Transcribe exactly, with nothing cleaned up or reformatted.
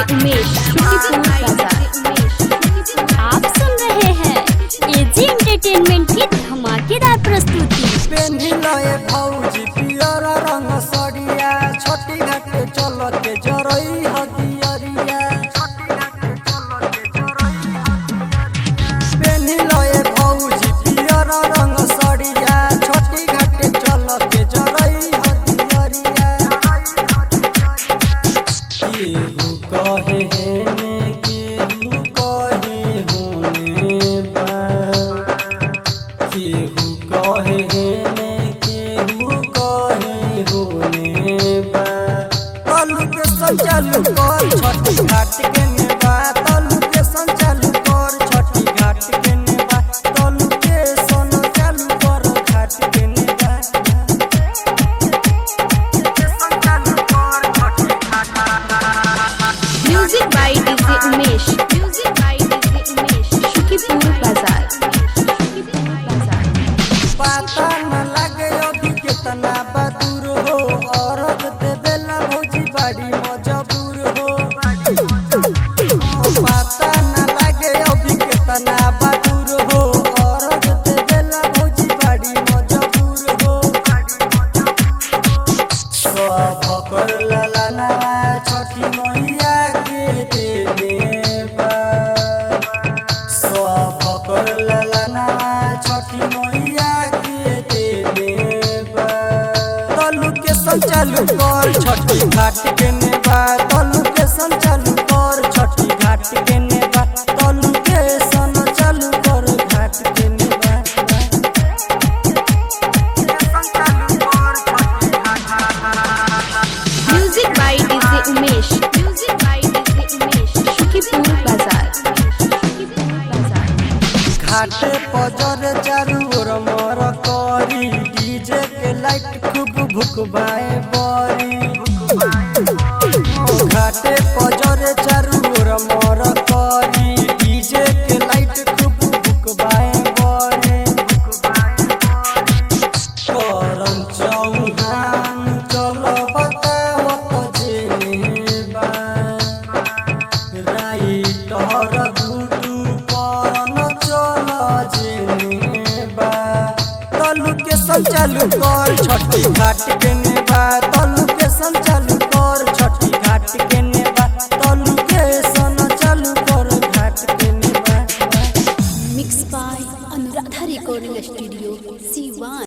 उमेश आप सुन रहे हैं एजी एंटरटेनमेंट की धमाकेदार प्रस्तुति। भौजी पियर रंग सड़िया छोटी घाट चलते जरई हदियरिया पेन्हिलए भौजी पियर रंग सड़िया छोटी घाट चलते जरई हदियरिया केहू कहे हेने केहू कहे होने बा केहू कहे हेने चालू कर छठी घाट के नेबा तलू के संचालू कर छठी घाट के नेबा तलू के सोनो चालू कर घाट के नेबा संचालू कर छठी घाट। Music by DJ Umesh music by DJ Umesh Shukipur बाजार शुकीपुर बाजार। पता न लगे अभी कितना बदूर हो औरत देवेला भौजी बाड़ी मजबूर हो पता न लगे अभी कितना बदूर हो औरत देवेला भौजी बाड़ी मजबूर हो सब कर ललना छठी मैया के देने बा सब कर ललना छठी मैया के देने बा तलू के संचालू कर छठी घाट के नेबा तलू के संचालू कर छठी घाट के नेबा तलू के सन चालू कर घाट के नेबा संचालू कर छठी घाट। Music by DJ Umesh music by DJ Umesh Shukipur बाजार शुकीपुर बाजार। घाटे पजर चारू ओर मर करी डीजे के लाइट खूब भुकबाए बरी घाटे पजर चारू ओर मर करी डीजे के लाइट खूब भुकबाए बरी करम चौहान चल बतावत जेनेबा राइट हर गुडू परन चल जेनेबा तलू के संचालू कर छठी घाट के नेबा तलू के संचालू कर छठी घाट के नेबा तलू के सन चालू कर घाट के नेबा। Mix by Anuradha recording studio Siwan.